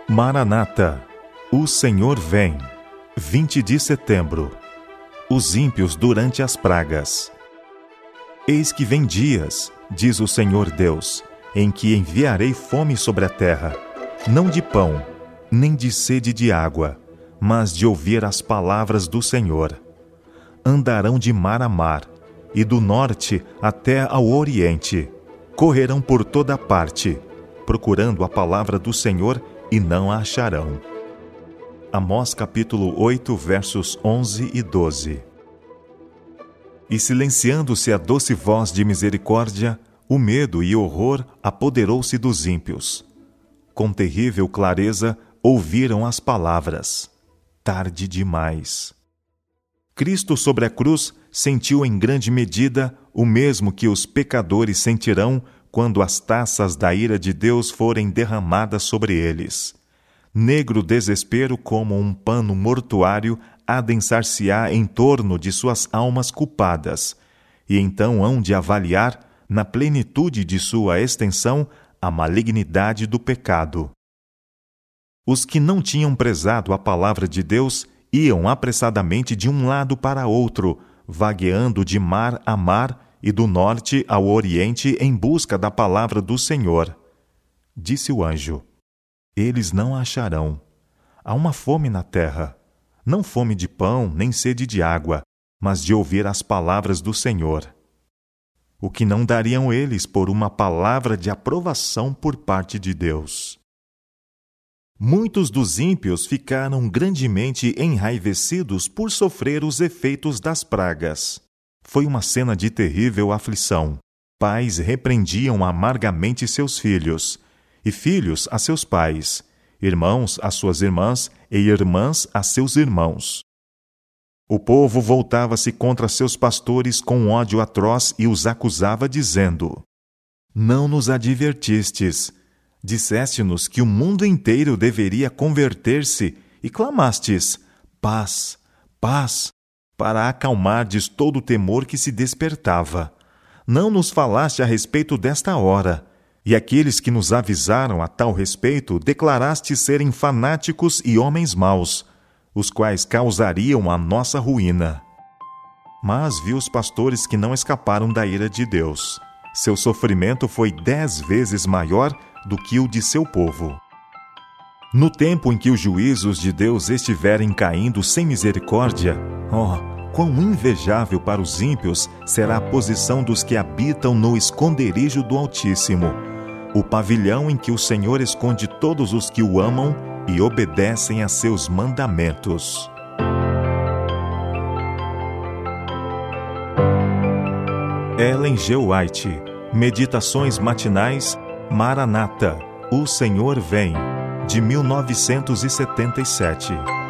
Maranata, o Senhor vem. 20 de setembro. Os ímpios durante as pragas. Eis que vem dias, diz o Senhor Deus, em que enviarei fome sobre a terra, não de pão, nem de sede de água, mas de ouvir as palavras do Senhor. Andarão de mar a mar, e do norte até ao oriente. Correrão por toda parte, procurando a palavra do Senhor, e não a acharão. Amós capítulo 8, versos 11 e 12. E silenciando-se a doce voz de misericórdia, o medo e horror apoderou-se dos ímpios. Com terrível clareza ouviram as palavras. Tarde demais. Cristo sobre a cruz sentiu em grande medida o mesmo que os pecadores sentirão quando as taças da ira de Deus forem derramadas sobre eles. Negro desespero como um pano mortuário adensar-se-á em torno de suas almas culpadas, e então hão de avaliar, na plenitude de sua extensão, a malignidade do pecado. Os que não tinham prezado a palavra de Deus iam apressadamente de um lado para outro, vagueando de mar a mar e do norte ao oriente em busca da palavra do Senhor. Disse o anjo: eles não a acharão. Há uma fome na terra, não fome de pão nem sede de água, mas de ouvir as palavras do Senhor. O que não dariam eles por uma palavra de aprovação por parte de Deus? Muitos dos ímpios ficaram grandemente enraivecidos por sofrer os efeitos das pragas. Foi uma cena de terrível aflição. Pais repreendiam amargamente seus filhos, e filhos a seus pais, irmãos a suas irmãs e irmãs a seus irmãos. O povo voltava-se contra seus pastores com ódio atroz e os acusava, dizendo: não nos advertistes. Disseste-nos que o mundo inteiro deveria converter-se e clamastes: paz, paz, para acalmardes todo o temor que se despertava. Não nos falaste a respeito desta hora, e aqueles que nos avisaram a tal respeito declaraste serem fanáticos e homens maus, os quais causariam a nossa ruína. Mas vi os pastores que não escaparam da ira de Deus. Seu sofrimento foi 10 vezes maior do que o de seu povo. No tempo em que os juízos de Deus estiverem caindo sem misericórdia, quão invejável para os ímpios será a posição dos que habitam no esconderijo do Altíssimo, o pavilhão em que o Senhor esconde todos os que o amam e obedecem a seus mandamentos. Ellen G. White, Meditações Matinais, Maranata, o Senhor vem, de 1977.